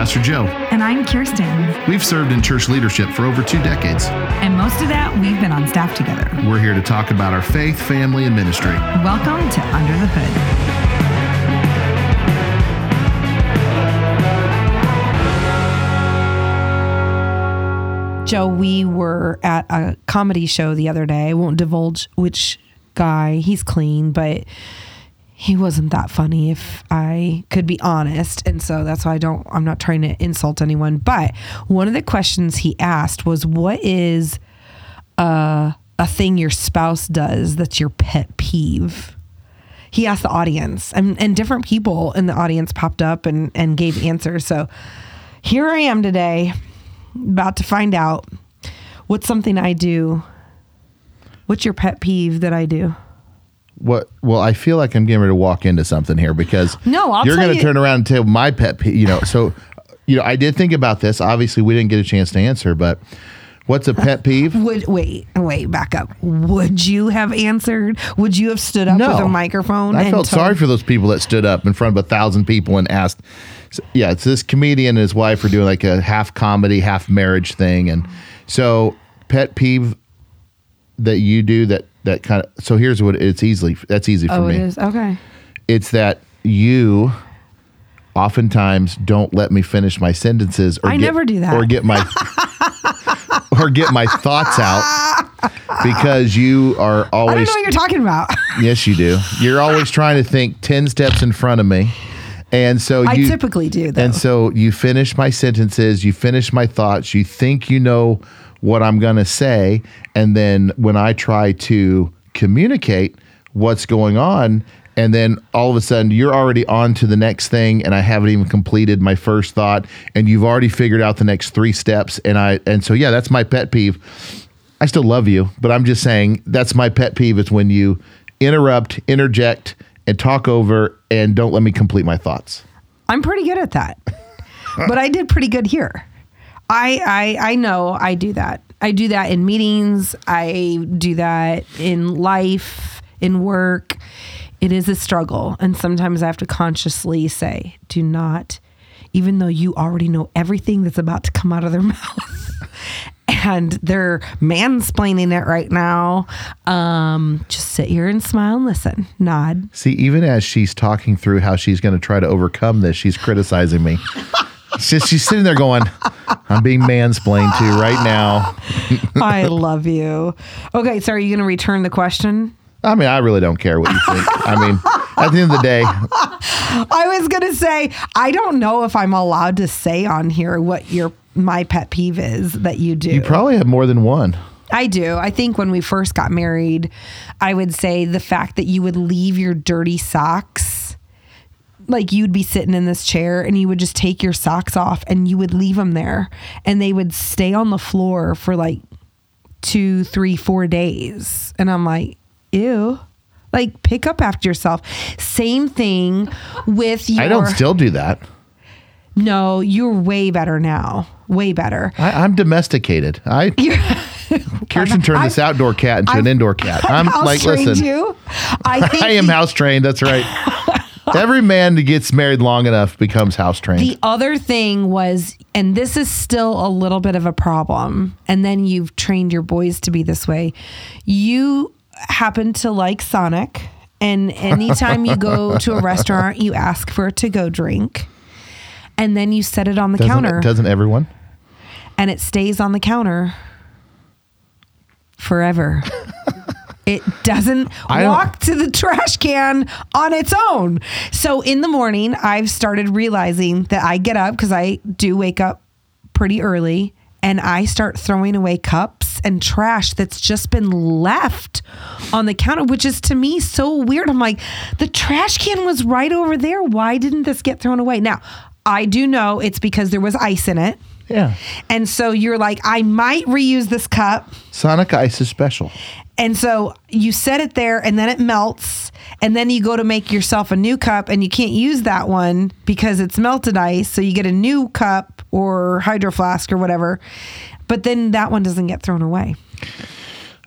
Pastor Joe. And I'm Kirsten. We've served in church leadership for over 2 decades. And most of that, we've been on staff together. We're here to talk about our faith, family, and ministry. Welcome to Under the Hood. Joe, we were at a comedy show the other day. I won't divulge which guy. He's clean, but he wasn't that funny, if I could be honest. And so that's why I'm not trying to insult anyone. But one of the questions he asked was, what is a thing your spouse does that's your pet peeve? He asked the audience, and different people in the audience popped up and gave answers. So here I am today, about to find out what's something I do. What's your pet peeve that I do? What? Well, I feel like I'm getting ready to walk into something here because you're going to turn around and tell my pet peeve. So, I did think about this. Obviously, we didn't get a chance to answer, but what's a pet peeve? Wait, back up. Would you have answered? Would you have stood up with a microphone? I felt sorry for those people that stood up in front of 1,000 people and asked. Yeah, it's this comedian and his wife are doing like a half comedy, half marriage thing. And so pet peeve that you do that kind of, so here's what that's easy for me. Oh, it is? Okay. It's that you oftentimes don't let me finish my sentences never do that. Or get my thoughts out because you are always. I don't know what you're talking about. Yes, you do. You're always trying to think 10 steps in front of me. And so I typically do, though. And so you finish my sentences, you finish my thoughts, you think you know what I'm going to say. And then when I try to communicate what's going on, and then all of a sudden you're already on to the next thing, and I haven't even completed my first thought, and you've already figured out the next 3 steps. And so, yeah, that's my pet peeve. I still love you, but I'm just saying that's my pet peeve is when you interject, and talk over and don't let me complete my thoughts. I'm pretty good at that, but I did pretty good here. I know I do that. I do that in meetings. I do that in life, in work. It is a struggle. And sometimes I have to consciously say, do not, even though you already know everything that's about to come out of their mouth. And they're mansplaining it right now. Just sit here and smile and listen. Nod. See, even as she's talking through how she's going to try to overcome this, she's criticizing me. She's sitting there going, I'm being mansplained to right now. I love you. Okay, so are you going to return the question? I mean, I really don't care what you think. I mean, at the end of the day. I was going to say, I don't know if I'm allowed to say on here what my pet peeve is that you do. You probably have more than one. I do. I think when we first got married, I would say the fact that you would leave your dirty socks, like you'd be sitting in this chair and you would just take your socks off and you would leave them there and they would stay on the floor for like 2, 3, 4 days. And I'm like, ew. Like, pick up after yourself. Same thing with your... I don't still do that. No, you're way better now. Way better. I'm domesticated. Kirsten turned this outdoor cat into an indoor cat. I'm like, listen. You? I am house trained. That's right. Every man that gets married long enough becomes house trained. The other thing was, and this is still a little bit of a problem, and then you've trained your boys to be this way. You happen to like Sonic, and anytime you go to a restaurant, you ask for a to-go drink. And then you set it on the counter. Doesn't everyone? And it stays on the counter forever. It doesn't walk to the trash can on its own. So in the morning, I've started realizing that I get up, because I do wake up pretty early, and I start throwing away cups and trash that's just been left on the counter, which is to me so weird. I'm like, the trash can was right over there. Why didn't this get thrown away? Now, I do know it's because there was ice in it. Yeah. And so you're like, I might reuse this cup. Sonic Ice is special. And so you set it there and then it melts. And then you go to make yourself a new cup and you can't use that one because it's melted ice. So you get a new cup or hydro flask or whatever. But then that one doesn't get thrown away.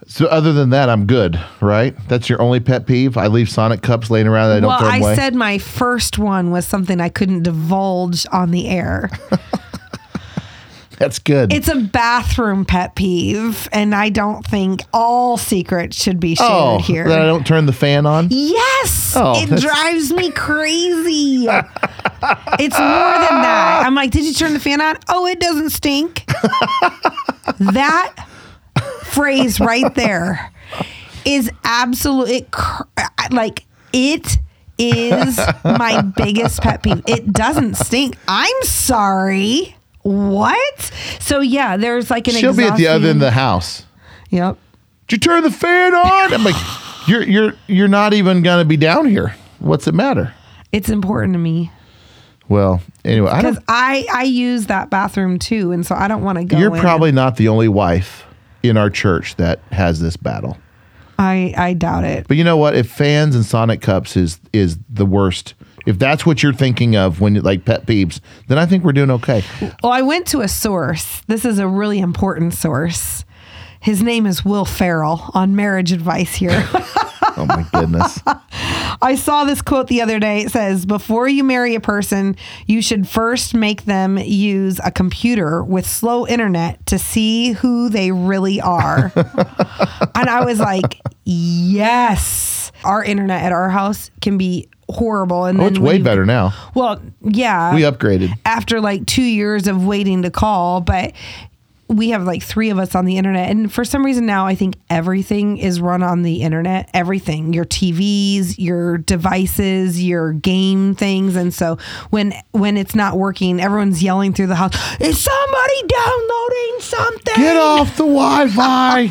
So other than that, I'm good, right? That's your only pet peeve? I leave Sonic cups laying around that I don't throw them away? I said my first one was something I couldn't divulge on the air. That's good. It's a bathroom pet peeve, and I don't think all secrets should be shared here. That I don't turn the fan on? Yes! Oh, it drives me crazy. It's more than that. I'm like, did you turn the fan on? Oh, it doesn't stink. That phrase right there is absolute. It is my biggest pet peeve. It doesn't stink. I'm sorry. What? So yeah, there's like an. She'll be at the other end of the house. Yep. Did you turn the fan on? I'm like, you're not even gonna be down here. What's it matter? It's important to me. Well, anyway, because I use that bathroom too, and so I don't want to go. You're probably not the only wife in our church that has this battle. I doubt it. But you know what? If fans and Sonic cups is the worst, if that's what you're thinking of when like pet peeves, then I think we're doing okay. Well, I went to a source. This is a really important source. His name is Will Ferrell on Marriage Advice here. Oh my goodness. I saw this quote the other day. It says, before you marry a person, you should first make them use a computer with slow internet to see who they really are. And I was like, yes. Our internet at our house can be horrible. And then it's way better now. Well, yeah. We upgraded. After like 2 years of waiting to call, but we have like 3 of us on the internet. And for some reason now, I think everything is run on the internet. Everything, your TVs, your devices, your game things. And so when it's not working, everyone's yelling through the house, is somebody downloading something? Get off the Wi-Fi.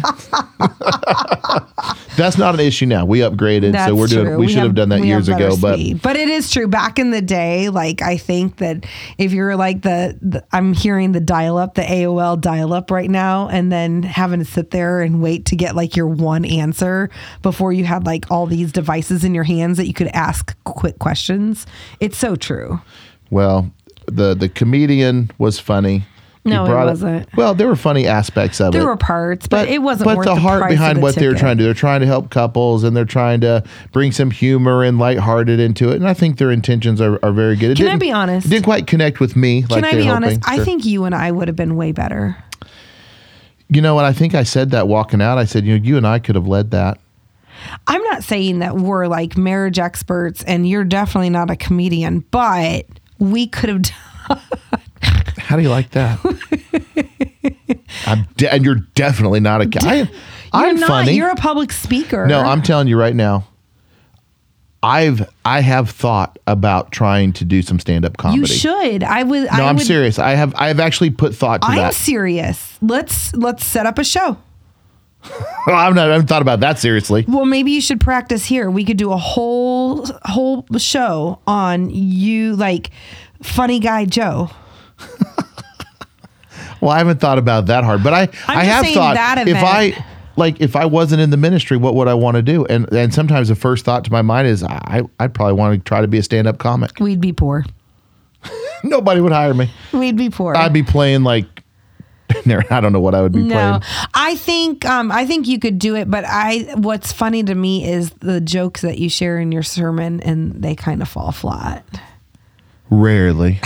That's not an issue now. We upgraded. That's so we're doing, true. we should have done that years ago. But it is true. Back in the day, like I think that if you're like I'm hearing the dial-up, the AOL dial-up right now, and then having to sit there and wait to get like your one answer before you had like all these devices in your hands that you could ask quick questions. It's so true. Well, the comedian was funny. No, it wasn't. Well, there were funny aspects of it. There were parts, but it wasn't worth the heart price behind of the what they were ticket. trying to do. They're trying to help couples, and they're trying to bring some humor and lighthearted into it. And I think their intentions are very good. Can I be honest? It didn't quite connect with me. Can I be honest? Sure. I think you and I would have been way better. You know what? I think I said that walking out. I said, you and I could have led that. I'm not saying that we're like marriage experts, and you're definitely not a comedian, but we could have done. How do you like that? And you're definitely not a. I'm funny. You're a public speaker. No, I'm telling you right now. I have thought about trying to do some stand-up comedy. You should. I'm serious. I have actually put thought to that. I'm serious. Let's set up a show. Well, I haven't thought about that seriously. Well, maybe you should practice here. We could do a whole show on you, like Funny Guy Joe. Well, I haven't thought about that hard, but I have thought that if I wasn't in the ministry, what would I want to do? And sometimes the first thought to my mind is I'd probably want to try to be a stand-up comic. We'd be poor. Nobody would hire me. We'd be poor. I'd be playing like I don't know what I would be playing. No, I think you could do it, but what's funny to me is the jokes that you share in your sermon, and they kind of fall flat. Rarely.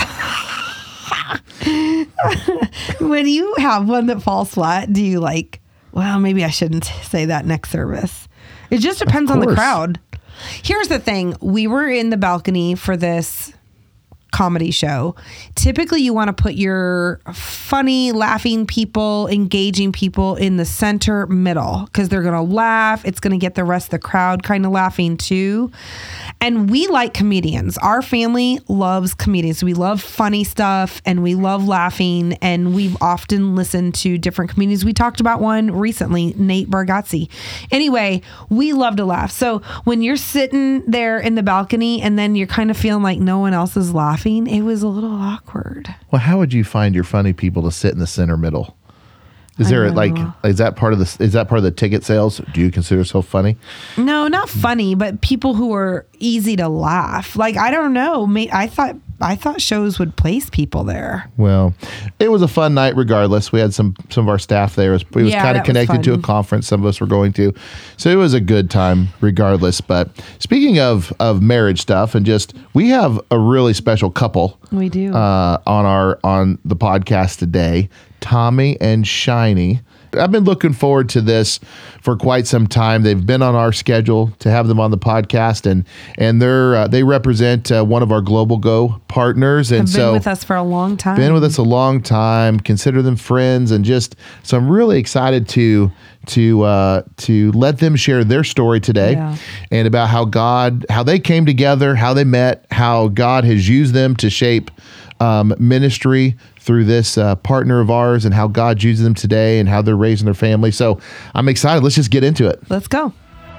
When you have one that falls flat, do you like, well, maybe I shouldn't say that next service? It just depends on the crowd. Here's the thing. We were in the balcony for this comedy show. Typically, you want to put your funny, laughing people, engaging people in the center middle because they're going to laugh. It's going to get the rest of the crowd kind of laughing too. And we like comedians. Our family loves comedians. We love funny stuff and we love laughing. And we've often listened to different comedians. We talked about one recently, Nate Bargatze. Anyway, we love to laugh. So when you're sitting there in the balcony and then you're kind of feeling like no one else is laughing, it was a little awkward. Well, how would you find your funny people to sit in the center middle? Is that part of the ticket sales? Do you consider yourself funny? No, not funny, but people who are easy to laugh. Like, I don't know. I thought I thought shows would place people there. Well, it was a fun night regardless. We had some of our staff there. It was Yeah, kind that of was connected to a fun. conference some of us were going to. So it was a good time regardless. But speaking of marriage stuff, and just, we have a really special couple We do. on the podcast today, Tommy and Shiny. I've been looking forward to this for quite some time. They've been on our schedule to have them on the podcast, and they represent one of our Global Go partners, and Have been with us for a long time. been with us a long time. Consider them friends, and just so I'm really excited to let them share their story today, Yeah. and about how they came together, how they met, how God has used them to shape ministry through this partner of ours, and how God uses them today, and how they're raising their family. So I'm excited. Let's just get into it. Let's go.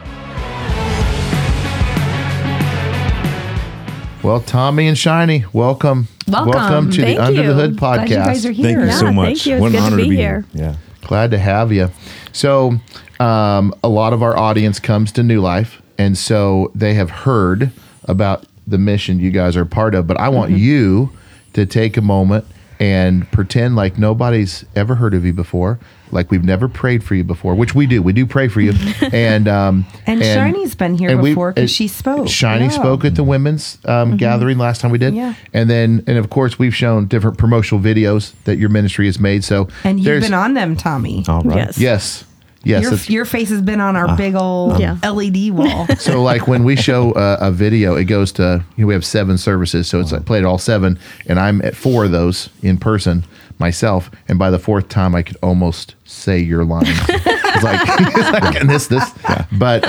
Well, Tommy and Shiny, welcome. Welcome. to Thank the Under the you. Hood Glad you guys podcast. are here. Thank you Yeah, so much. thank you. It's What good an to honor be here. Yeah. Glad to have you. So, a lot of our audience comes to New Life, and so they have heard about the mission you guys are part of. But I want you to take a moment and pretend like nobody's ever heard of you before, like we've never prayed for you before, which we do. We do pray for you. And Shiny's been here before because she spoke. Shiny Yeah. spoke at the women's gathering last time we did. Yeah. And of course, we've shown different promotional videos that your ministry has made. So And you've there's- been on them, Tommy. All right. Yes. Yes. that's- Your face has been on our big old Yeah. LED wall. So like when we show a video, it goes to, we have 7 services. So it's like played all 7, and I'm at 4 of those in person myself. And by the 4th time, I could almost say your line. it's like and this. Yeah. But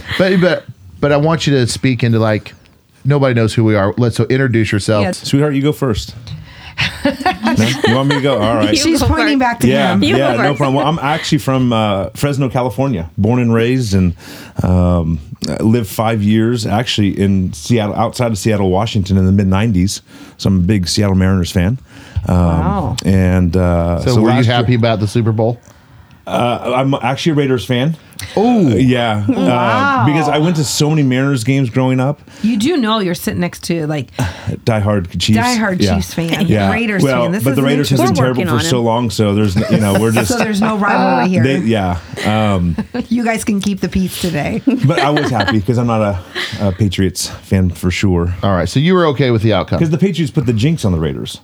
I want you to speak into, like, nobody knows who we are. So introduce yourself. Yeah. Sweetheart, you go first. No? You want me to go? All right. You She's go pointing first. back to Yeah, him. You yeah, go no first. problem. Well, I'm actually from Fresno, California, born and raised, and lived 5 years actually in Seattle, outside of Seattle, Washington, in the mid '90s. So I'm a big Seattle Mariners fan. Wow. And So were you last happy year- about the Super Bowl? I'm actually a Raiders fan. Oh, Yeah, Wow. because I went to so many Mariners games growing up. You do know you're sitting next to like Diehard Chiefs. diehard Yeah. Chiefs fan, Yeah. Raiders well, fan. This but the is Raiders has been interesting. We're terrible working for on so him. long, so there's we're just So there's no rivalry here. You guys can keep the peace today. But I was happy because I'm not a Patriots fan for sure. all right. So you were okay with the outcome. Because the Patriots put the jinx on the Raiders,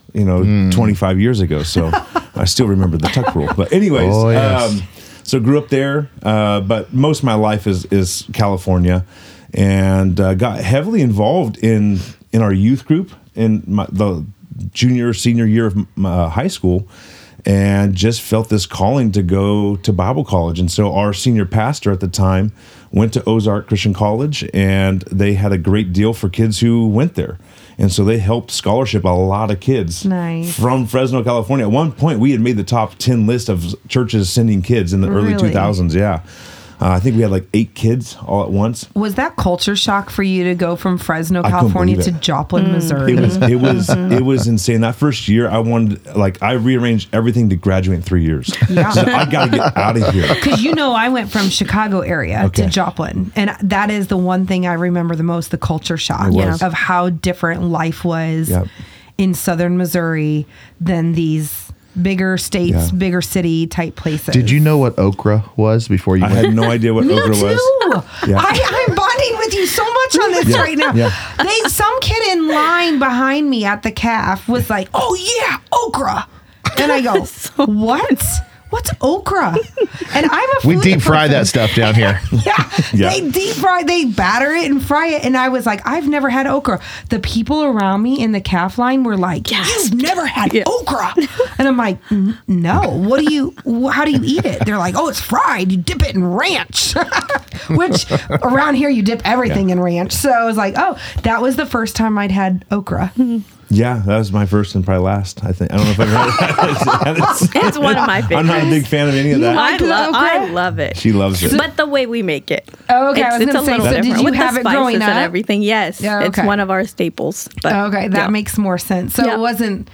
25 years ago. So I still remember the tuck rule. But anyways, Oh, yes. so grew up there, but most of my life is California, and got heavily involved in our youth group in the senior year of high school, and just felt this calling to go to Bible college. And so our senior pastor at the time went to Ozark Christian College, and they had a great deal for kids who went there. And so they helped scholarship a lot of kids Nice. from Fresno, California. At one point, we had made the top 10 list of churches sending kids in the early Really? 2000s. Yeah. I think we had like 8 kids all at once. Was that culture shock for you to go from Fresno, couldn't California believe to it. Joplin, Missouri? It was insane. That first year, I rearranged everything to graduate in 3 years. Yeah. So I got to get out of here. Because I went from Chicago area to Okay. Joplin, and that is the one thing I remember the most: the culture shock It was. of how different life was Yep. in southern Missouri than these bigger states, Yeah. bigger city type places. Did you know what okra was before you I went? had no idea what Me okra too. was. Yeah. I'm bonding with you so much on this Yeah. right now. Yeah. Some kid in line behind me at the calf was like, "Oh yeah, okra," and I go, "What? What's okra?" And I'm a We foodie deep fry person. that stuff down here. Yeah. Yeah. They deep fry, they batter it and fry it. And I was like, I've never had okra. The people around me in the calf line were like, "You've never had okra." And I'm like, "No, how do you eat it?" They're like, "Oh, it's fried. You dip it in ranch," which around here you dip everything in ranch. So I was like, oh, that was the first time I'd had okra. Yeah, that was my first and probably last, I think. I don't know if I've heard it. It's one of my favorites. I'm not a big fan of any of that. I love it. She loves it. But the way we make it. Oh, okay, I was gonna say, so did different. you With have the it growing spices and up? everything? Yes. Yeah, It's okay. one of our staples. But Okay, that yeah. makes more sense. So Yeah. it wasn't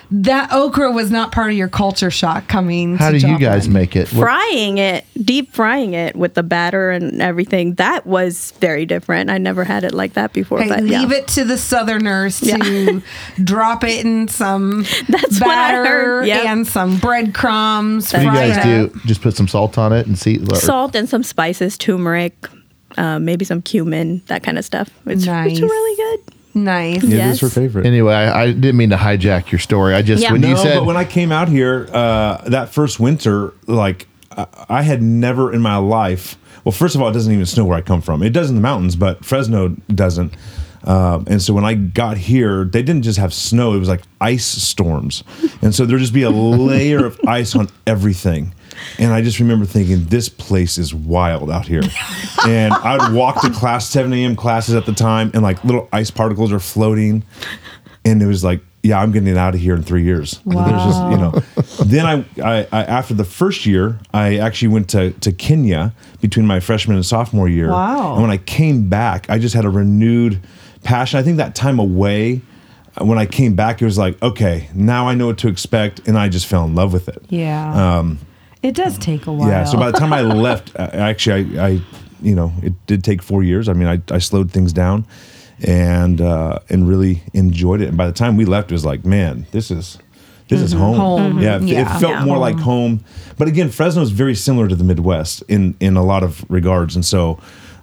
that okra was not part of your culture shock coming. How to do you guys Joplin. make it? Deep frying it with the batter and everything, that was very different. I never had it like that before. Okay, but leave it to the Southerners to drop it in some That's what I batter heard. Yep. and some breadcrumbs. What do you fry guys it do? up. Just put some salt on it and see. Salt and some spices, turmeric, maybe some cumin, that kind of stuff. It's Nice. really good. Nice. It Yes. is her favorite. Anyway, I didn't mean to hijack your story. I just Yeah. when No, you said but when I came out here, that first winter, like I had never in my life. Well, first of all, it doesn't even snow where I come from. It does in the mountains, but Fresno doesn't. And so when I got here, they didn't just have snow; it was like ice storms, and so there'd just be a layer of ice on everything. And I just remember thinking, this place is wild out here. And I'd walk to class, 7 a.m. classes at the time, and like little ice particles are floating. And it was like, yeah, I'm getting out of here in 3 years. Wow. There's just, you know. Then I after the first year, I actually went to Kenya between my freshman and sophomore year. Wow. And when I came back, I just had a renewed passion. I think that time away, when I came back, it was like, okay, now I know what to expect. And I just fell in love with it. Yeah. It does take a while. Yeah. So by the time I left, actually, I you know, it did take 4 years. I mean, I slowed things down and really enjoyed it. And by the time we left, it was like, man, this is home. Home. Yeah, Yeah. it felt Yeah. more like home. But again, Fresno is very similar to the Midwest in a lot of regards. And so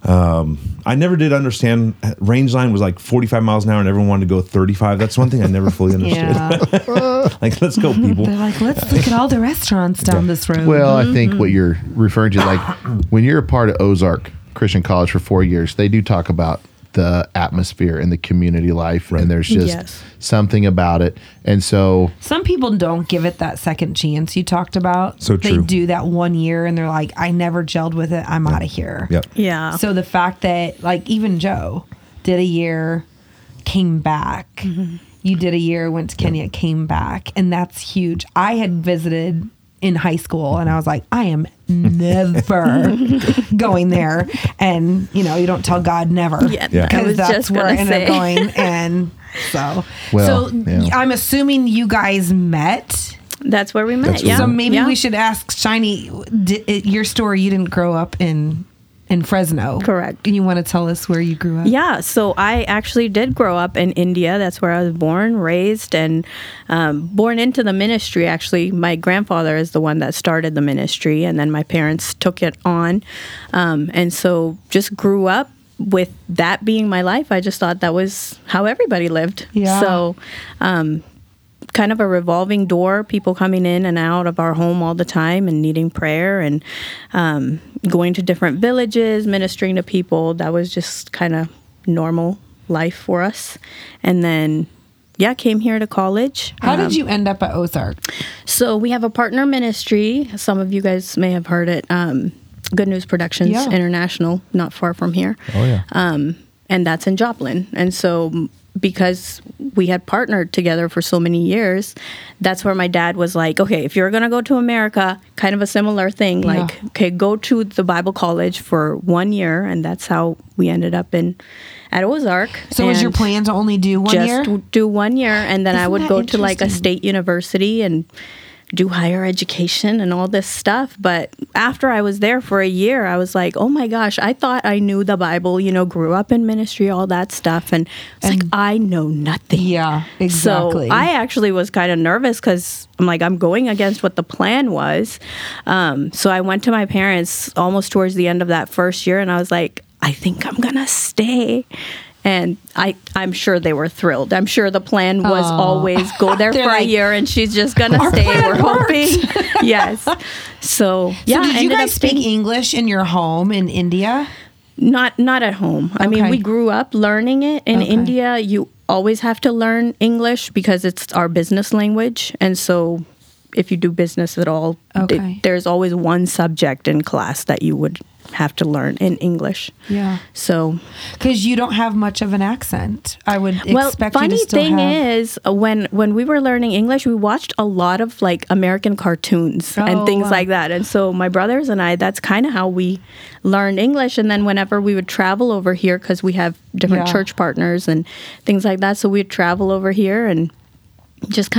I never did understand. Rangeline was like 45 miles an hour, and everyone wanted to go 35. That's one thing I never fully understood. Yeah. Like, let's go, people. They're like, let's look at all the restaurants down this road. well, I think what you're referring to, like when you're a part of Ozark Christian College for 4 years, they do talk about the atmosphere and the community life, and there's just Yes. something about it. And so, Some people don't give it that second chance you talked about. So They true. do that 1 year and they're like, I never gelled with it. I'm out of here. Yep. Yeah. So the fact that, like, even Joe did a year, came back. Mm-hmm. You did a year, went to Kenya, came back. And that's huge. I had visited in high school and I was like, I am never going there. And, you know, you don't tell God never. Yeah, Yeah. I Because was that's just where I gonna ended up say. going. And so, Well, yeah. I'm assuming you guys met. That's where we met. That's where yeah. So maybe Yeah. we should ask Shiny, your story, you didn't grow up in Fresno. Correct. And you want to tell us where you grew up? Yeah, so I actually did grow up in India. That's where I was born, raised, and born into the ministry. Actually, my grandfather is the one that started the ministry, and then my parents took it on. And so just grew up with that being my life. I just thought that was how everybody lived. Yeah. So kind of a revolving door, people coming in and out of our home all the time and needing prayer, and going to different villages, ministering to people. That was just kind of normal life for us. And then, yeah, came here to college. How did you end up at Ozark? So we have a partner ministry. Some of you guys may have heard it. Good News Productions Yeah. International, not far from here. oh yeah, And that's in Joplin. And so because we had partnered together for so many years, that's where my dad was like, okay, if you're going to go to America, kind of a similar thing, Yeah. like, okay, go to the Bible college for 1 year. And that's how we ended up at Ozark. So was your And plan to only do 1 just year? do 1 year, and then I Isn't would that go to like a interesting? state university and do higher education and all this stuff. But after I was there for a year, I was like, oh my gosh, I thought I knew the Bible, grew up in ministry, all that stuff. And it's like, I know nothing. Yeah, exactly. So I actually was kind of nervous because I'm like, I'm going against what the plan was. So I went to my parents almost towards the end of that first year, and I was like, I think I'm going to stay. And I'm sure they were thrilled. I'm sure the plan was always go there for They're a like, year and she's just going to stay. plan We're worked. hoping. Yes. So, yeah. So did you ended guys up speak being- English in your home in India? Not at home. I mean, Okay. we grew up learning it. In Okay. India, you always have to learn English because it's our business language. And so if you do business at all, Okay. there's always one subject in class that you would have to learn in English. Yeah. So, Because you don't have much of an accent. I would well, expect you funny to still thing have. is, when we were learning English, we watched a lot of like American cartoons Oh, and things wow. like that. And so my brothers and I, that's kind of how we learned English. And then whenever we would travel over here, because we have different Yeah. church partners and things like that, so we'd travel over here and just kind of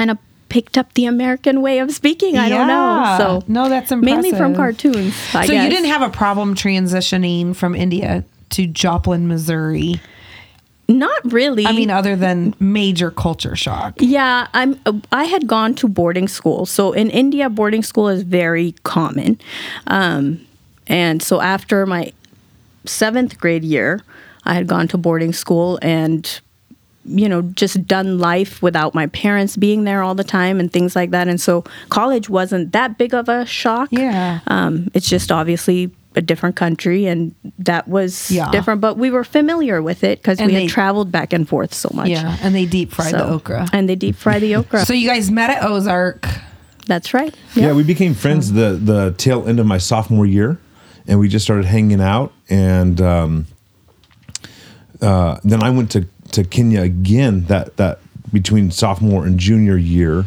picked up the American way of speaking. I don't know. Yeah. So No, that's mainly from impressive. cartoons. I So guess. you didn't have a problem transitioning from India to Joplin, Missouri? Not really. I mean, other than major culture shock. Yeah, I had gone to boarding school. So in India, boarding school is very common. And so after my 7th grade year, I had gone to boarding school and, you know, just done life without my parents being there all the time and things like that. And so college wasn't that big of a shock. Yeah. It's just obviously a different country, and that was Yeah. different. But we were familiar with it because And we they- had traveled back and forth so much. Yeah, and they deep fried the So- okra. And they deep fry the okra. So you guys met at Ozark. That's right. Yeah, we became friends the tail end of my sophomore year, and we just started hanging out. And then I went to Kenya again that between sophomore and junior year.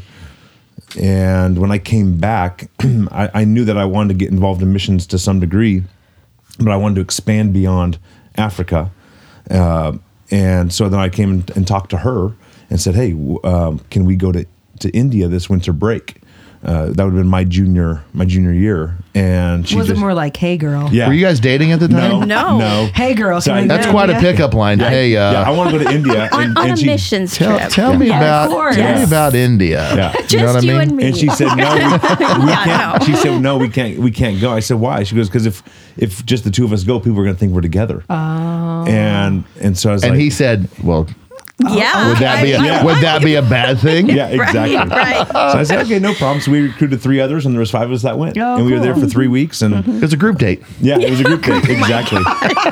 And when I came back, I knew that I wanted to get involved in missions to some degree, but I wanted to expand beyond Africa. And so then I came and talked to her and said, "Hey, can we go to India this winter break?" That would have been my junior year, and she Was just, it more like, "Hey, girl"? Yeah. Were you guys dating at the time? No. Hey, girl. So can we I- go That's to quite a India? pickup line. Hey, Yeah, I want to go to India, on a missions tell, trip. tell me Yeah, about of course. tell me about India. Yeah. Just you know what I you mean? and me. And she said, "No, we Yeah, can't." no. She said, "No, we can't go." I said, "Why?" She goes, "Because if just the two of us go, people are going to think we're together." Oh. And so I was And like, he said, "Well, Yeah. would that be Yeah. would that be a bad thing?" "Yeah, exactly." Right. So I said, "Okay, no problem." So we recruited 3 others, and there was 5 of us that went, Oh, and we were there cool. for 3 weeks, and It was a group date. yeah, it was a group date, exactly.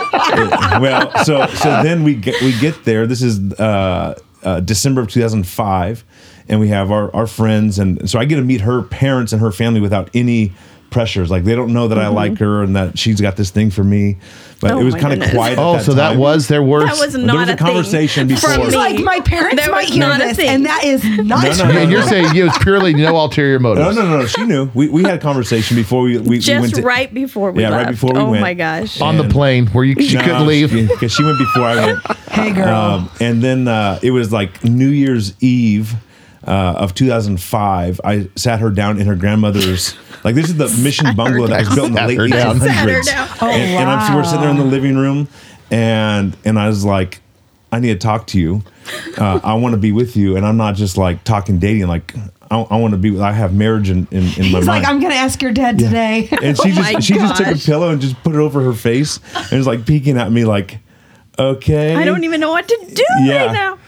Well, so then we get there. This is December of 2005, and we have our friends, and so I get to meet her parents and her family without any pressures. Like, they don't know that I like her and that she's got this thing for me. But Oh it was my kind of goodness. quiet. Oh, at so that time. was there were. That was There not was a thing conversation before. from She's me. like, my parents There might was hear not a this, thing. and that is not No, true. no, and you're saying it was purely no ulterior motives. No. She knew. We had a conversation before we went Just to, right before we Yeah, left. right before we oh went. my gosh. On the And- plane where she couldn't leave. because she went before I went. Hey, girl. And then it was like New Year's Eve of 2005. I sat her down in her grandmother's. Like, this is the mission bungalow that was built in the Sat late her down. 1800s. Sat her down. Oh, and we're sitting there in the wow. living room, and I was like, "I need to talk to you. I want to be with you, and I'm not just like talking dating. Like, I want to be. I have marriage in my He's mind." like, I'm going to ask your dad today. And she Oh my just took a gosh. pillow and just put it over her face and was like peeking at me like, "Okay." I don't even know what to do right now.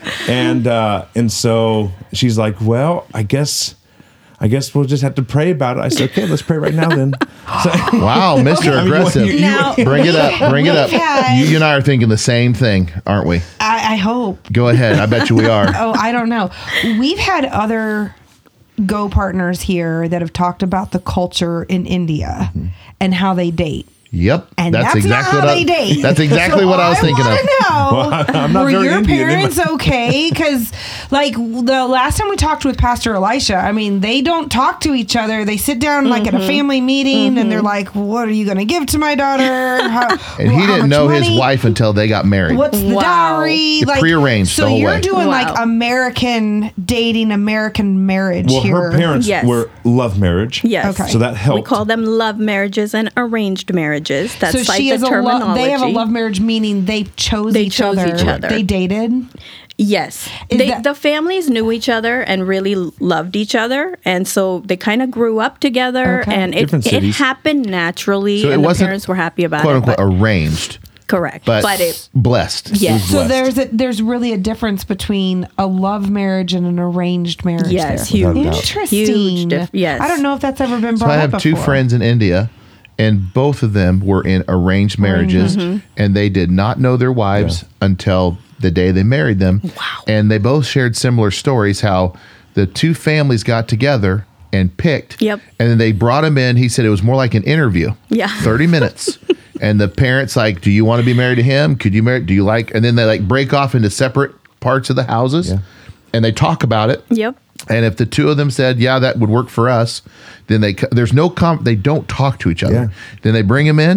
And so she's like, "Well, I guess we'll just have to pray about it." I said, "Okay, let's pray right now then." So, Wow, Mr. I mean, Aggressive. you- Now- Bring it up. Bring it up. We've had- You and I are thinking the same thing, aren't we? I hope. Go ahead. I bet you we are. Oh, I don't know. We've had other Go partners here that have talked about the culture in India and how they date. Yep. And that's exactly not how what they date. That's exactly So what I was thinking of. wanna know, I'm not were very your Indian, am I? parents okay? Because, like, the last time we talked with Pastor Elisha, I mean, they don't talk to each other. They sit down, like, at a family meeting, and they're like, what are you going to give to my daughter? And he how didn't much know his money? wife until they got married. What's the Wow. dowry? It's prearranged So the whole you're way. doing, like, Wow. American dating, American marriage well, here. her parents Yes. were love marriage. Yes. Okay. So that helped. We call them love marriages and arranged marriages. That's So like she the is terminology. they have a love marriage, meaning they chose They each chose other. each other. They dated. Yes. Is They, that- the families knew each other and really loved each other. And so they kind of grew up together, Okay. and Different it cities. happened naturally. So it and the wasn't parents were happy about quote it. unquote But, arranged, correct. but, it, blessed. yes. So Blessed. there's really a difference between a love marriage and an arranged marriage. Yes, there. huge. Interesting. Huge yes. I don't know if that's ever been So brought I up have two before. friends in India, and both of them were in arranged marriages, and they did not know their wives until the day they married them. Wow. And they both shared similar stories how the two families got together and picked. Yep. And then they brought him in. He said it was more like an interview. Yeah. 30 minutes. And the parents like, do you want to be married to him? Could you marry? Do you like? And then they like break off into separate parts of the houses, and they talk about it. Yep. And if the two of them said, "Yeah, that would work for us," then they don't talk to each other. Yeah. Then they bring him in,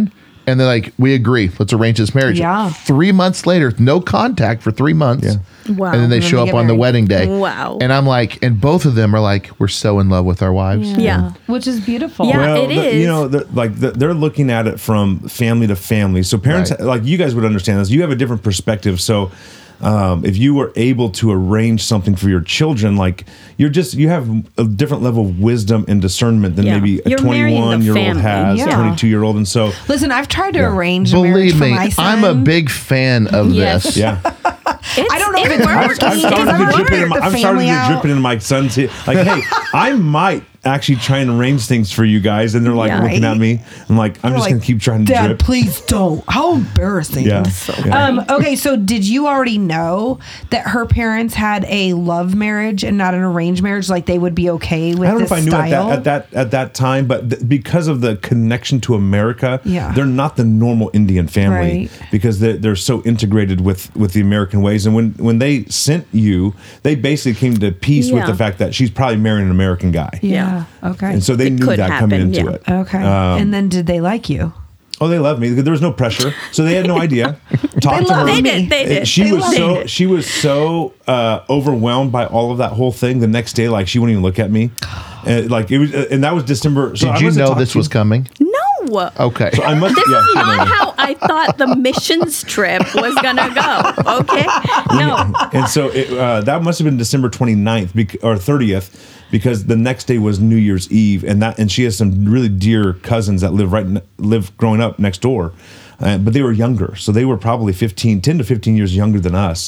And they're like, we agree. Let's arrange this marriage. Yeah. 3 months later, no contact for 3 months. Yeah. Wow. And then they And then show they up get on the married. wedding day. Wow. And I'm like, and both of them are like, we're so in love with our wives. Yeah. Which is beautiful. Yeah. Well, it is. You know, they're looking at it from family to family. So parents, Right. like you guys would understand this. You have a different perspective. So if you were able to arrange something for your children, like you have a different level of wisdom and discernment than Yeah. maybe a You're marrying the 21-year-old family. has, Yeah. a 22-year-old, and so Listen, I've tried to arrange a marriage Believe for me, my son. I'm a big fan of Yes. this. yeah. I don't know if it works. works. I'm starting to drip it in my, The I'm starting family to out. drip it in my son's head. Like, hey, I might actually try and arrange things for you guys, and they're like Yeah. looking at me. I'm like, I'm just Like, gonna keep trying to Dad, drip. please don't. How embarrassing. Yeah. Yeah. Okay, so did you already know that her parents had a love marriage and not an arranged marriage? Like they would be okay with I don't know this if I knew style? at that time, but because of the connection to America, Yeah. they're not the normal Indian family Right. because they're so integrated with the American ways. And when they sent you, they basically came to peace with Yeah. the fact that she's probably marrying an American guy. Yeah. Okay. And so they It knew could that coming happen, into yeah. it. Okay. and then did they like you? Oh, they loved me. There was no pressure, so they had no idea. Talk to her. love They me. did. They did. She They was loved so it. she was so overwhelmed by all of that whole thing. The next day, like she wouldn't even look at me, and like it was, and that was December. So Did I you must have know talked this to- was coming? No. Okay. So I must. This yeah, is she not knew. how I thought the missions trip was gonna go. Okay. No. And so that must have been December 29th or 30th, because the next day was New Year's Eve, and she has some really dear cousins that live growing up next door. But they were younger, so they were probably 10 to 15 years younger than us.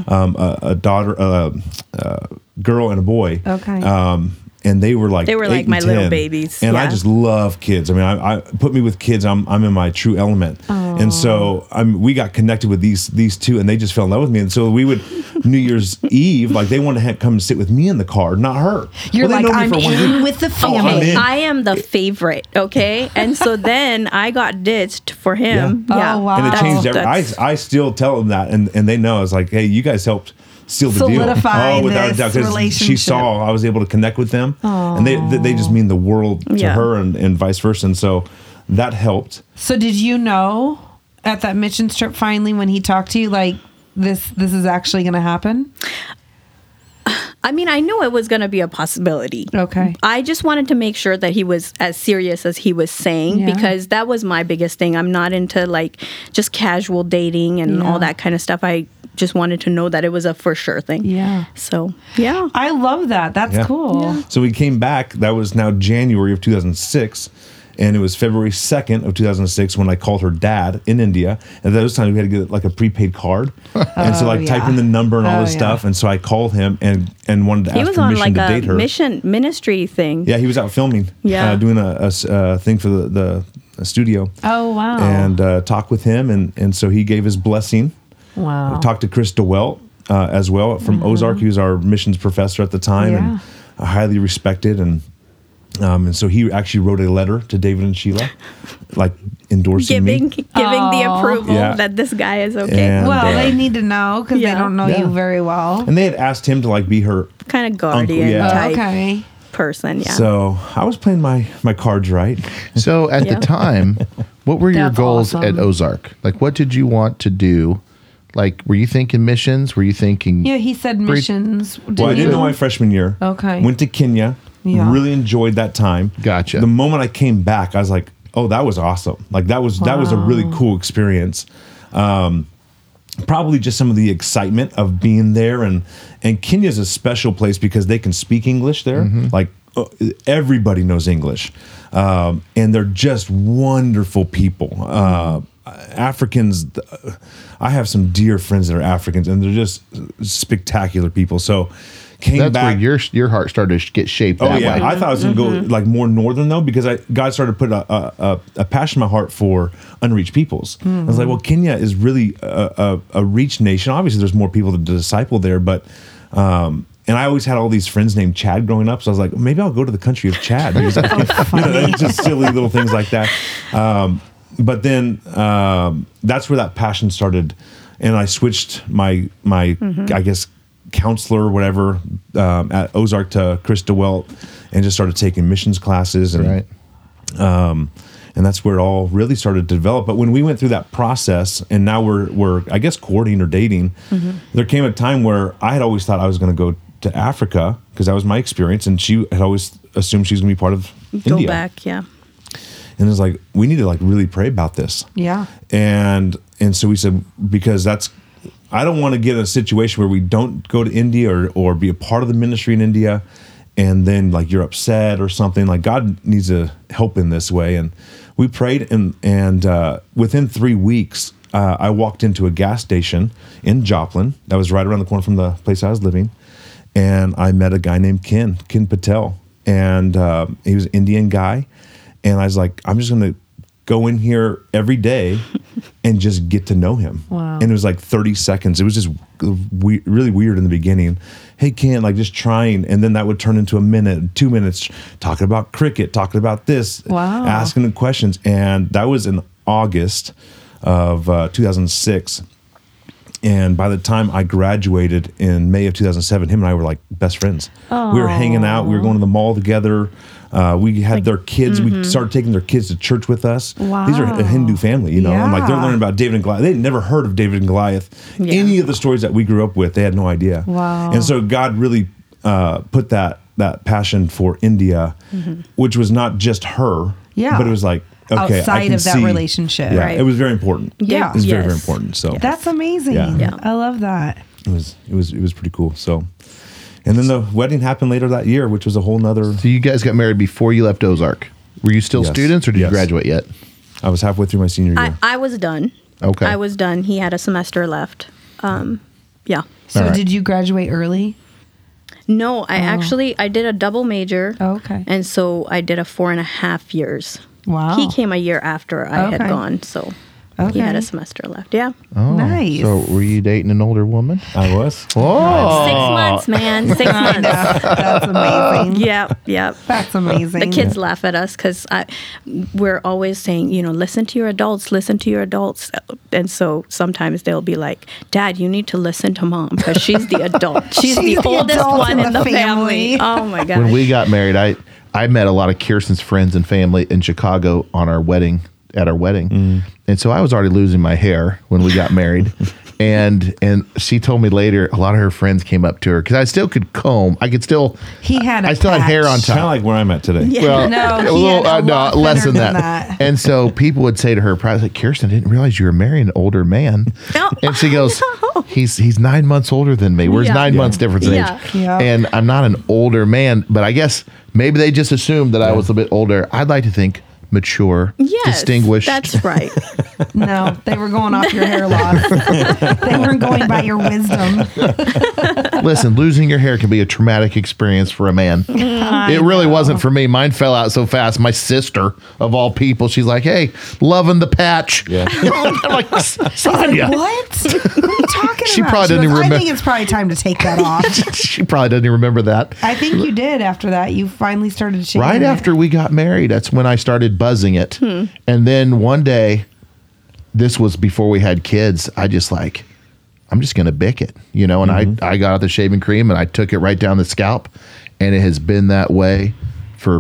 A daughter, a girl, and a boy. Okay. And they were like 8 my and little 10. babies, and I yeah. just love kids. I mean, I put me with kids. I'm in my true element, and so we got connected with these two, and they just fell in love with me. And so we would New Year's Eve, like they wanted to come and sit with me in the car, not her. You're Well, they like, know me I'm for 1 year. in with the Oh, I'm family. in. I am the favorite, okay? And so then I got ditched for him. Yeah. Yeah. Oh, wow. And it Wow. changed everything. That's- I still tell them that, and they know. I was like, hey, you guys helped seal the deal. Solidify Without a this doubt, because she relationship. saw I was able to connect with them, and they just mean the world to Yeah. her, and vice versa. And so that helped. So did you know at that mission trip finally when he talked to you like this is actually going to happen? I mean, I knew it was going to be a possibility. Okay. I just wanted to make sure that he was as serious as he was saying, Yeah. because that was my biggest thing. I'm not into like just casual dating and Yeah. all that kind of stuff. I just wanted to know that it was a for sure thing. Yeah. So, yeah. I love that. That's Yeah. cool. So we came back. That was now January of 2006. And it was February 2nd of 2006 when I called her dad in India. At those times, we had to get like a prepaid card. And so like type yeah. in the number and all Oh, this yeah. stuff. And so I called him and wanted to He ask was on permission like to a date her. ministry thing. Yeah, he was out filming. Yeah. Doing a thing for the studio. Oh, wow. And talked with him. And so he gave his blessing. Wow. Talked to Chris DeWelt as well from Ozark. He was our missions professor at the time Yeah. and highly respected. And so he actually wrote a letter to David and Sheila, like endorsing Giving me. the approval Yeah. that this guy is okay. And, Well, they need to know because Yeah. they don't know Yeah. you very well. And they had asked him to like be her. Kind of guardian yeah. Oh, type okay. person. Yeah. So I was playing my cards right. So at Yeah. the time, what were your That's goals awesome. at Ozark? Like, what did you want to do? Like, were you thinking missions? Were you thinking? Yeah, he said missions. Well, I didn't know my freshman year. Okay. Went to Kenya. Yeah. Really enjoyed that time. Gotcha. The moment I came back, I was like, "Oh, that was awesome! Like that was a really cool experience." Probably just some of the excitement of being there, and Kenya's a special place because they can speak English there. Like everybody knows English, and they're just wonderful people. Africans, I have some dear friends that are Africans, and they're just spectacular people. So came That's back. where your heart started to get shaped Oh that yeah, way. I thought I was gonna go like more northern though, because God started to put a passion in my heart for unreached peoples. I was like, well, Kenya is really a reached nation. Obviously, there's more people to disciple there, but and I always had all these friends named Chad growing up, so I was like, maybe I'll go to the country of Chad. Because just silly little things like that. But then that's where that passion started, and I switched my I guess counselor or whatever at Ozark to Chris DeWelt, and just started taking missions classes and Right. And that's where it all really started to develop. But when we went through that process, and now we're I guess courting or dating, there came a time where I had always thought I was going to go to Africa because that was my experience, and she had always assumed she was going to be part of Go India. back, yeah. And it's like, we need to like really pray about this. Yeah. And so we said, because I don't want to get in a situation where we don't go to India or be a part of the ministry in India, and then like you're upset or something. Like, God needs to help in this way. And we prayed, and within 3 weeks, I walked into a gas station in Joplin that was right around the corner from the place I was living, and I met a guy named Ken Patel, and he was an Indian guy, and I was like, I'm just going to go in here every day and just get to know him. Wow. And it was like 30 seconds. It was just really weird in the beginning. Hey, Ken, like just trying. And then that would turn into a minute, 2 minutes, talking about cricket, talking about this, Wow. asking him questions. And that was in August of 2006. And by the time I graduated in May of 2007, him and I were like best friends. We were hanging out. We were going to the mall together. We had their kids. We started taking their kids to church with us. Wow. These are a Hindu family, you know. And like they're Yeah. learning about David and Goliath. They'd never heard of David and Goliath. Yeah. Any of the stories that we grew up with, they had no idea. Wow. And so God really put that passion for India, which was not just her. Yeah. But it was like, okay, I Outside can of that see- relationship. Yeah, Right. it was very important. Yeah. It was very, very Yes. important. So That's amazing. Yeah. Yeah. I love that. it was pretty cool. So, and then the wedding happened later that year, which was a whole nother. So you guys got married before you left Ozark. Were you still Yes. students, or did you Yes. graduate yet? I was halfway through my senior year. I was done. Okay. I was done. He had a semester left. Yeah. So All right. did you graduate early? No, I did a double major. Oh, okay. And so I did a 4.5 years. Wow. He came a year after I had Okay. gone, so he had Okay. a semester left. Yeah. Oh, Nice. So were you dating an older woman? I was. Oh, 6 months, man. 6 I months. know. That's amazing. Yep, yep. That's amazing. The kids laugh at us because we're always saying, listen to your adults, listen to your adults. And so sometimes they'll be like, Dad, you need to listen to Mom because she's the adult. She's the oldest adult one in in the the family. Oh, my gosh. when we got married, I met a lot of Kirsten's friends and family in Chicago on our wedding, and so I was already losing my hair when we got married. And she told me later, a lot of her friends came up to her because I still could comb. I still had hair on patch. top. Kind of like where I'm at today. Well, No, a he little, had a lot less thinner than than that. that. And so people would say to her, like, Kirsten, I didn't realize you were marrying an older man. No. And she goes, No. he's 9 months older than me. Where's Yeah. 9 months difference in Yeah. age? Yeah. And I'm not an older man, but I guess maybe they just assumed that I was a bit older. I'd like to think mature, Yes, distinguished. that's right. No, they were going off your hair loss. They weren't going by your wisdom. Listen, losing your hair can be a traumatic experience for a man. It really wasn't for me. Mine fell out so fast. My sister, of all people, she's like, hey, loving the patch. Yeah. I'm like, Sonia. What? What are you talking She about? probably didn't goes, even I remember- think it's probably time to take that off. She probably doesn't even remember that. I think you did after that. You finally started shaving Right it. after we got married, that's when I started buzzing it. Hmm. And then one day, this was before we had kids, I'm just going to bick it, and Mm-hmm. I got out the shaving cream and I took it right down the scalp, and it has been that way for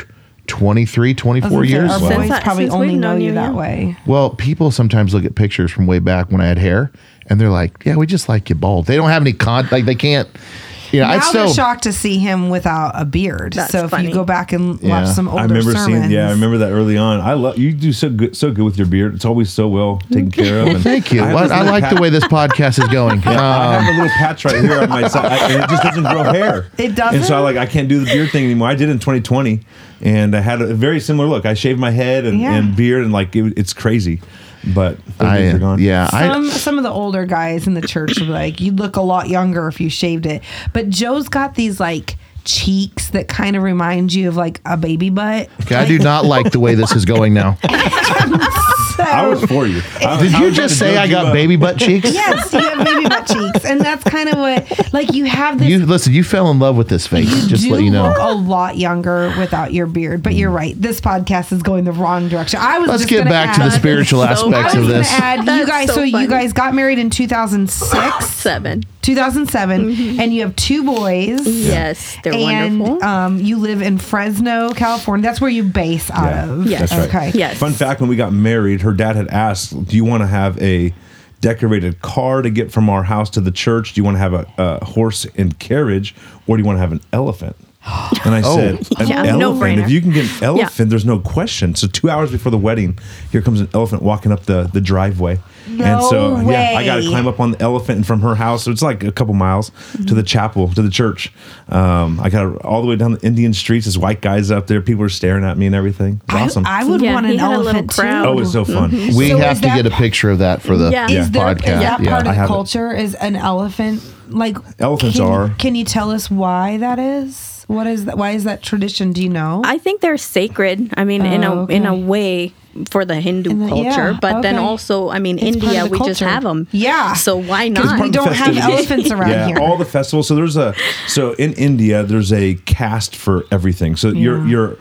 23, 24 years. Our Wow. boys Since probably we've only know known you you, that yeah. way. Well, people sometimes look at pictures from way back when I had hair, and they're like, yeah, we just like you bald. They don't have any they can't, Now I'd they're still, shocked to see him without a beard. That's so if funny. you go back and watch Yeah. some older I remember sermons, I remember that early on. I love you do so good with your beard. It's always so well taken care of. And thank you. have I this little like the way this podcast is going. I have a little patch right here on my side, and it just doesn't grow hair. It doesn't? And so I can't do the beard thing anymore. I did it in 2020, and I had a very similar look. I shaved my head Yeah. and beard, and it's crazy. But those days are gone. some of the older guys in the church were like, you'd look a lot younger if you shaved it. But Joe's got these like cheeks that kind of remind you of like a baby butt. Okay, I do not like the way this is going now. I was for you. Did you just say I got baby butt cheeks? Yes, you have baby butt cheeks, and that's kind of what like you have this. You fell in love with this face. Just do let you know. look a lot younger without your beard, but you're right. This podcast is going the wrong direction. Let's get back to the spiritual aspects of this. You guys, so you guys got married in 2006, 2007, and you have 2 boys. Yes, they're and, wonderful. You live in Fresno, California. That's where you base out of. Yes. That's right. Okay. Yes. Fun fact: when we got married, her dad had asked, "Do you want to have a decorated car to get from our house to the church? Do you want to have a horse and carriage, or do you want to have an elephant?" And I said, an elephant. no-brainer. If you can get an elephant, there's no question. So 2 hours before the wedding, here comes an elephant walking up the driveway. And so, I got to climb up on the elephant and from her house. So it's like a couple miles to the chapel, to the church. I got all the way down the Indian streets. There's white guys up there. People are staring at me and everything. It's awesome. I would want an he had a elephant little crowd. too. Oh, it's so fun. We So have is to that- get a picture of that for the Is there podcast. is that part I of the have it. culture? Is an elephant like Elephants are. Can you tell us why that is? What is that? Why is that tradition? Do you know? I think they're sacred. I mean, in a way for the Hindu In the- culture, yeah, but then okay. also, I mean, It's part India, of the we just culture. have them. Yeah. So why Because not? we don't have festivities. elephants around here. All the festivals. So in India, there's a caste for everything. So your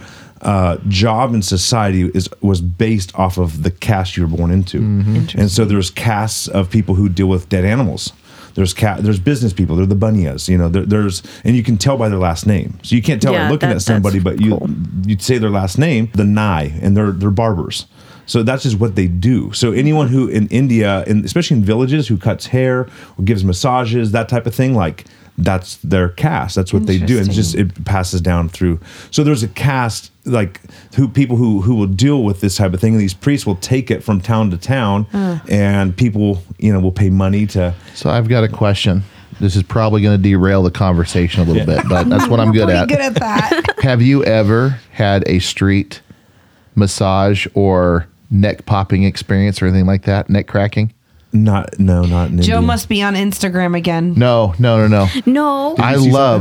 job in society was based off of the caste you were born into. And so there's castes of people who deal with dead animals. There's business people. They're the bunnias. There's and you can tell by their last name. So you can't tell by looking at somebody, that's but cool. you'd say their last name, the Nai, and they're barbers. So that's just what they do. So anyone who in India, and especially in villages, who cuts hair or gives massages, that type of thing, like that's their caste. That's what they do, and it passes down through. So there's a caste like people who will deal with this type of thing. And these priests will take it from town to town, and people will pay money to. So I've got a question. This is probably going to derail the conversation a little bit, but that's what I'm good Pretty at. good at that. Have you ever had a street massage or neck popping experience or anything like that? Neck cracking? Not in Joe India. must be on Instagram again. No. No. I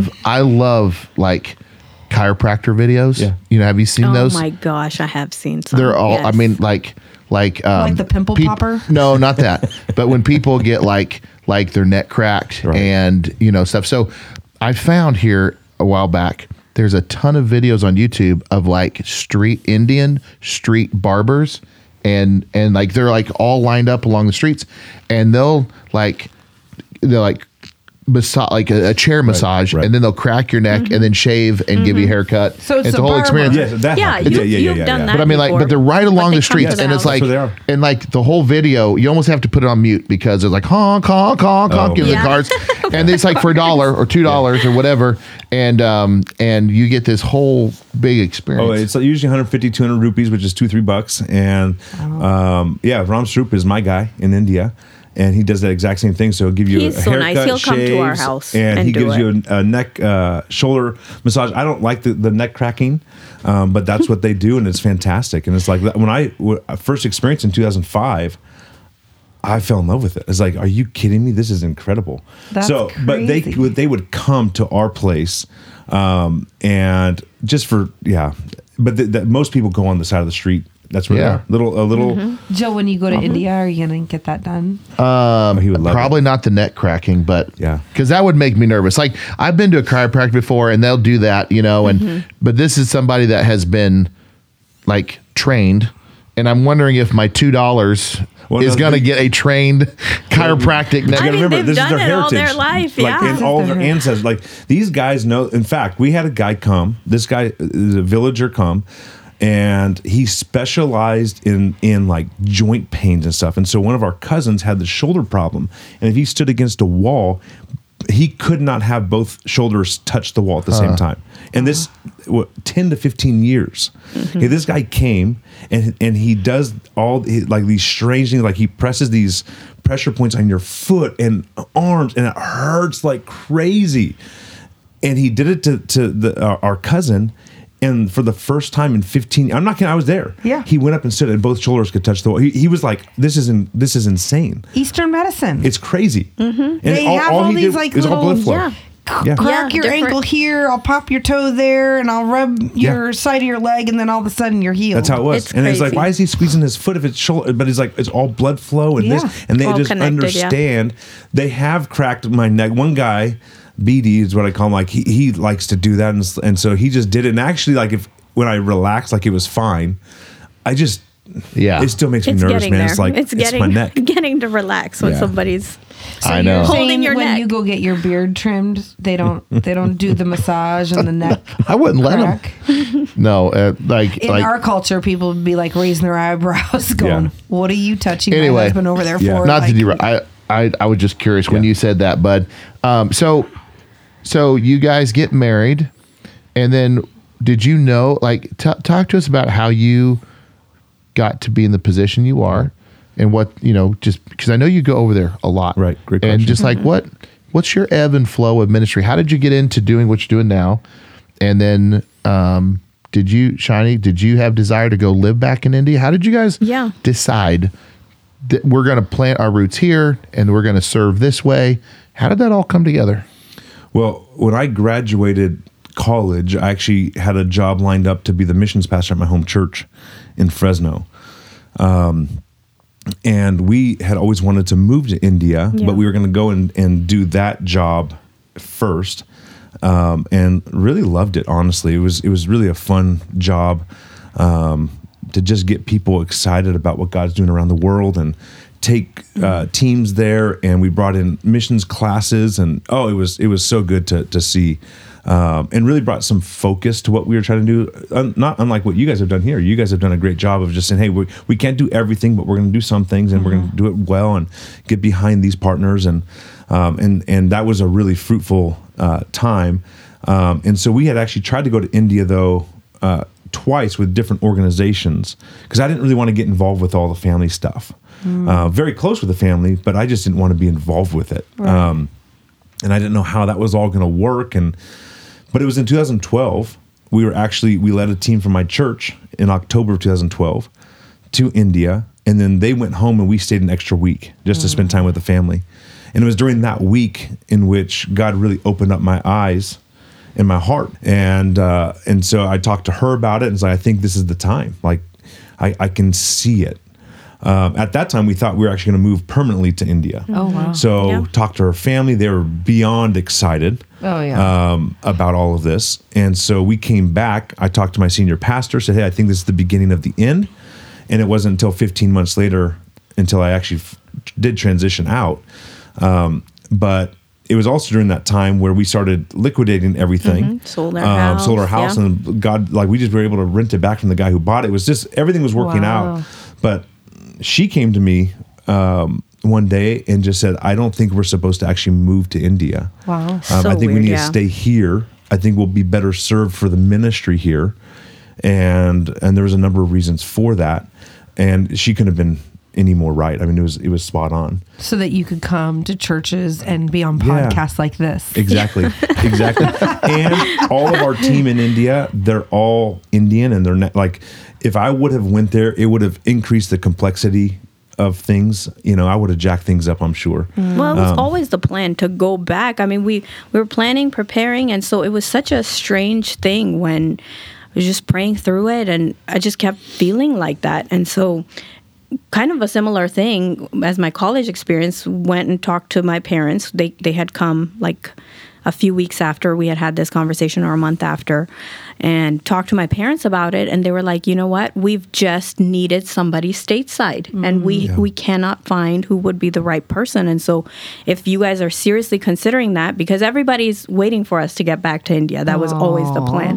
love like chiropractor videos. Yeah. Have you seen Oh those? my gosh, I have seen some. They're all. Yes. I mean, like the pimple popper? No, not that. But when people get like their neck cracked Right. and stuff. So I found here a while back. There's a ton of videos on YouTube of like Indian street barbers, and like they're like all lined up along the streets, and they'll like massage, like a chair massage, right. and then they'll crack your neck and then shave and give you a haircut. So it's a a whole barber. experience. Yeah, that Yeah, happens. you've done that. But I mean, like, before. but they're right along But the they come streets, to and the it's house. like, That's where they are. and like the whole video, you almost have to put it on mute because it's like honk, honk, honk, honk in the Yeah. cars, and it's like for $1 or $2 or whatever, and you get this whole big experience. Oh, it's usually 150, 200 rupees, which is $2-3. And Ram Swarup is my guy in India. And he does that exact same thing. So he'll give you He's a so haircut, nice. He'll come to our shaves, house and and he do gives it. you a neck, shoulder massage. I don't like the neck cracking, but that's what they do, and it's fantastic. And it's like when I first experienced in 2005, I fell in love with it. It's like, are you kidding me? This is incredible. That's but crazy. they would come to our place, and just for but most people go on the side of the street. That's where Yeah. they are. A little. Joe, when you go to India, are you going to get that done? He would love Probably it. not the neck cracking, but Yeah. because that would make me nervous. Like I've been to a chiropractor before, and they'll do that, and but this is somebody that has been like trained, and I'm wondering if my $2 Well, is no, going to they- get a trained chiropractic neck. You gotta mean, remember, they've this is done their it all heritage. their life, Like, yeah. and This is all of their their ancestors. Like, these guys know. In fact, we had a guy come. This guy is a villager come, and he specialized in like joint pains and stuff. And so one of our cousins had the shoulder problem, and if he stood against a wall, he could not have both shoulders touch the wall at the same time. And this 10 to 15 years. Okay, this guy came and he does like these strange things, like he presses these pressure points on your foot and arms, and it hurts like crazy. And he did it to our cousin. And for the first time in 15, I'm not kidding, I was there. Yeah. He went up and stood, and both shoulders could touch the wall. He was like, "This is insane. Eastern medicine. It's crazy." And They have all he these did like was all little blood flow. Yeah. crack Yeah, your different- ankle here, I'll pop your toe there, and I'll rub your side of your leg, and then all of a sudden you're healed. That's how it was. It's and it's like, crazy. why is he squeezing his foot if it's shoulder? But it's like, it's all blood flow and Yeah. this. And they All just connected, yeah. understand. They have cracked my neck. One guy, BD is what I call him. Like he likes to do that. And so he just did it. And actually, like when I relaxed, like it was fine. Yeah. It still makes me It's nervous, getting man. there. It's like, it's getting my neck. getting to relax when Yeah. somebody's I know. You're Holding saying your when neck. you go get your beard trimmed, they don't do the massage and the neck I wouldn't let crack. him. No, In our culture, people would be like raising their eyebrows, going, Yeah. "What are you touching Anyway. my husband over there Yeah. for?" not Like, to derail. I was just curious when Yeah. you said that, bud. So you guys get married, and then did you know? Like, talk to us about how you got to be in the position you are, and what just because I know you go over there a lot, Right. Great And question. just like what's your ebb and flow of ministry? How did you get into doing what you're doing now? And then did you have desire to go live back in India? How did you guys Yeah. decide that we're going to plant our roots here and we're going to serve this way? How did that all come together? Well, when I graduated college, I actually had a job lined up to be the missions pastor at my home church in Fresno. And we had always wanted to move to India, Yeah. but we were going to go and do that job first. And really loved it, honestly. It was really a fun job to just get people excited about what God's doing around the world and take teams there. And we brought in missions classes, and it was so good to see. And really brought some focus to what we were trying to do. Not unlike what you guys have done here. You guys have done a great job of just saying, hey, we can't do everything, but we're going to do some things, and we're going to do it well and get behind these partners. And that was a really fruitful time. And so we had actually tried to go to India, though, twice with different organizations, because I didn't really want to get involved with all the family stuff. Very close with the family, but I just didn't want to be involved with it. And I didn't know how that was all going to work. But it was in 2012. We led a team from my church in October of 2012 to India. And then they went home and we stayed an extra week just to spend time with the family. And it was during that week in which God really opened up my eyes and my heart. And so I talked to her about it and was like, I think this is the time. Like, I can see it. At that time, we thought we were actually going to move permanently to India. Oh wow! So Yeah. talked to her family. They were beyond excited Oh yeah. about all of this. And so we came back. I talked to my senior pastor, said, hey, I think this is the beginning of the end. And it wasn't until 15 months later until I actually did transition out. But it was also during that time where we started liquidating everything. Sold our house, yeah. And God, like we just were able to rent it back from the guy who bought it. It was just, everything was working Wow. out. But she came to me one day and just said, I don't think we're supposed to actually move to India. Wow. So I think we weird, need to yeah. stay here. I think we'll be better served for the ministry here. And there was a number of reasons for that. And she couldn't have been any more right. I mean, it was spot on. So that you could come to churches and be on Yeah. podcasts like this. Exactly. Exactly. And all of our team in India, they're all Indian, and they're not, like, if I would have went there, it would have increased the complexity of things. I would have jacked things up, I'm sure. Well, it was always the plan to go back. I mean, we were planning, preparing, and so it was such a strange thing when I was just praying through it, and I just kept feeling like that. And so kind of a similar thing as my college experience, went and talked to my parents. They had come like a few weeks after we had this conversation, or a month after, and talked to my parents about it. And they were like, you know what? We've just needed somebody stateside, and we cannot find who would be the right person. And so if you guys are seriously considering that, because everybody's waiting for us to get back to India, that was always the plan.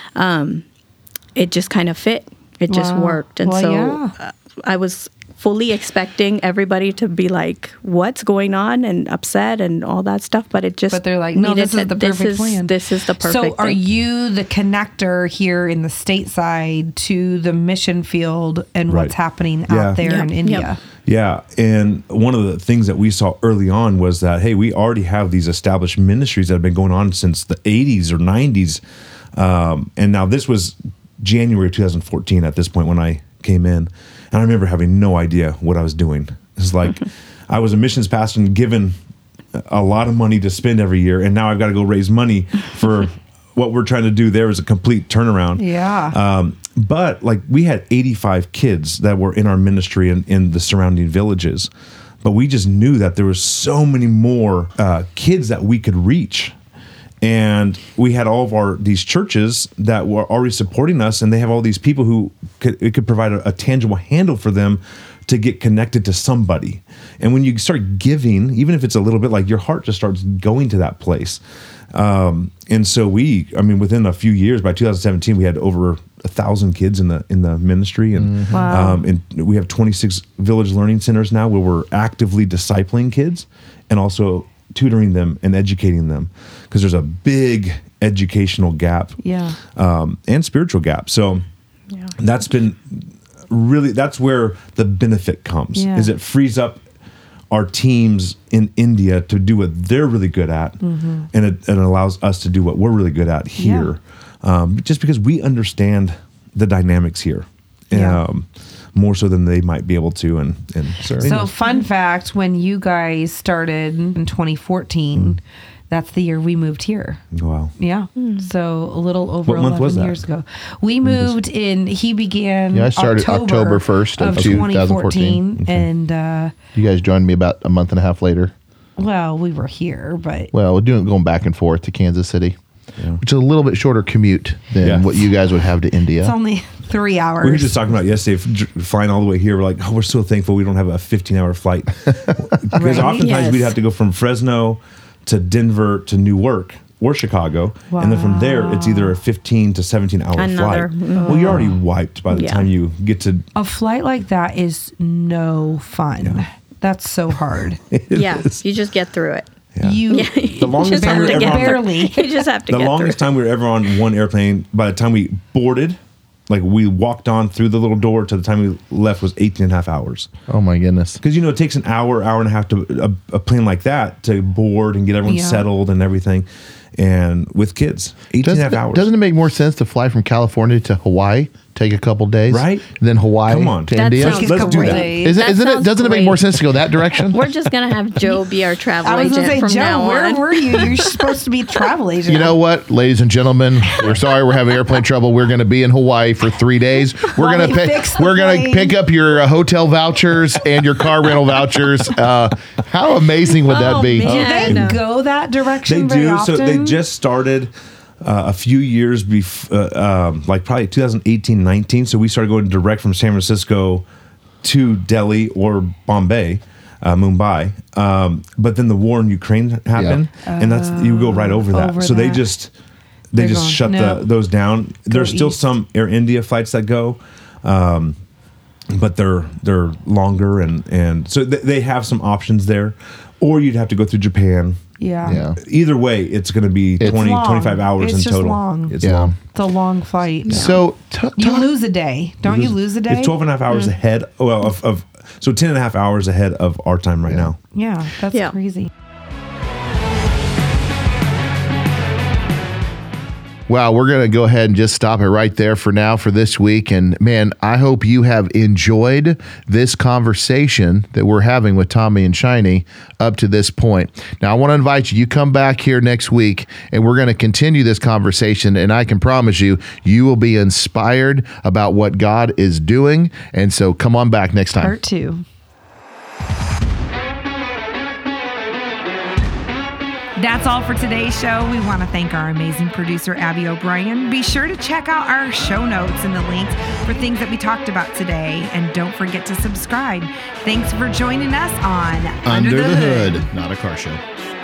It just kind of fit. It just Wow. worked. And Well, so yeah. I was fully expecting everybody to be like, what's going on, and upset and all that stuff. But it just, But they're like, no, needed this is the perfect plan. This is the perfect So are thing. you the connector here in the stateside to the mission field and Right. what's happening Yeah. out there Yep. in India? Yep. Yeah. And one of the things that we saw early on was that, hey, we already have these established ministries that have been going on since the 80s or 90s. And now this was January of 2014 at this point when I came in. And I remember having no idea what I was doing. It's like I was a missions pastor and given a lot of money to spend every year, and now I've got to go raise money for what we're trying to do. There is a complete turnaround. Yeah. But like we had 85 kids that were in our ministry in the surrounding villages, but we just knew that there was so many more kids that we could reach. And we had all of these churches that were already supporting us, and they have all these people who could provide a tangible handle for them to get connected to somebody. And when you start giving, even if it's a little bit, like your heart just starts going to that place. And so within a few years, by 2017, we had over 1,000 kids in the ministry, and Wow. and we have 26 village learning centers now where we're actively discipling kids and also tutoring them and educating them, because there's a big educational gap, Yeah. and spiritual gap. So that's been really, that's where the benefit comes. Yeah. Is it frees up our teams in India to do what they're really good at, and it allows us to do what we're really good at here, just because we understand the dynamics here, Yeah. more so than they might be able to. And So, fun fact, when you guys started in 2014, that's the year we moved here. wow, Yeah. So a little over What month 11 was that? years ago. We moved in, he began Yeah, I started October 1st of 2014. And, You guys joined me about a month and a half later. well, we were here, but Well, we're going back and forth to Kansas City, which is a little bit shorter commute than Yeah. what you guys would have to India. it's only 3 hours. we were just talking about yesterday, flying all the way here. We're like, oh, we're so thankful we don't have a 15-hour flight. Because Right. oftentimes Yes. we'd have to go from Fresno to Denver to Newark or Chicago. And then from there, it's either a 15 to 17-hour Another- flight. Well, you're already wiped by the Yeah. time you get to... A flight like that is no fun. That's so hard. Yeah, you just get through it. You The longest time we were ever on... barely. You just have to The get longest through time we were ever on one airplane, by the time we boarded, like we walked on through the little door to the time we left, was 18 and a half hours. Oh my goodness. Because, it takes an hour and a half to a plane like that to board and get everyone Yeah. settled and everything. And with kids, 18 and a half hours. Doesn't it make more sense to fly from California to Hawaii, take a couple days, Right? Then Hawaii Come on. to That India? sounds Let's do that. great. Isn't, That isn't it? sounds Doesn't it make more great. sense to go that direction? We're just going to have Joe be our travel I was going agent to say, from Joe, now where on. were you? You're supposed to be travel agent. You know what, ladies and gentlemen, we're sorry we're having airplane trouble. We're going to be in Hawaii for 3 days. We're While going they to fix the we're going to plane. pick up your hotel vouchers and your car rental vouchers. How amazing would that Oh, be? Do man. they go that direction They very do. often? So they just started a few years before, like probably 2018, 19. So we started going direct from San Francisco to Delhi or Bombay, Mumbai. But then the war in Ukraine happened, and that's you go right over that. over So they that. just They're just gone. shut No. those down. There's still east. some Air India flights that go. But they're longer and so they have some options there, or you'd have to go through Japan. Yeah. Yeah. Either way, it's going to be 20, long. 25 hours It's in just total. long. It's Yeah. long. It's a long flight. So You lose a day. Don't you lose a day? It's 12 and a half hours ahead. Well, so 10 and a half hours ahead of our time right now. Yeah, that's Yeah. crazy. Wow, we're going to go ahead and just stop it right there for now for this week. And man, I hope you have enjoyed this conversation that we're having with Tommy and Shiny up to this point. Now, I want to invite you, come back here next week and we're going to continue this conversation. And I can promise you, you will be inspired about what God is doing. And so come on back next time. Part 2. That's all for today's show. We want to thank our amazing producer, Abby O'Brien. Be sure to check out our show notes and the links for things that we talked about today. And don't forget to subscribe. Thanks for joining us on Under the Hood, not a car show.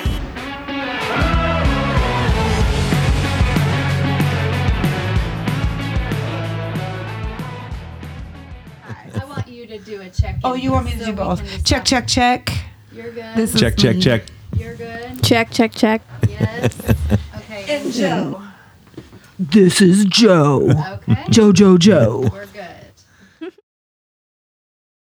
I want you to do a check. Oh, you want me to do both? Check, check, check. You're good. This Check, is check, me. check. You're good. Check, check, check. Yes. Okay. And Joe. This is Joe. Okay. Joe. We're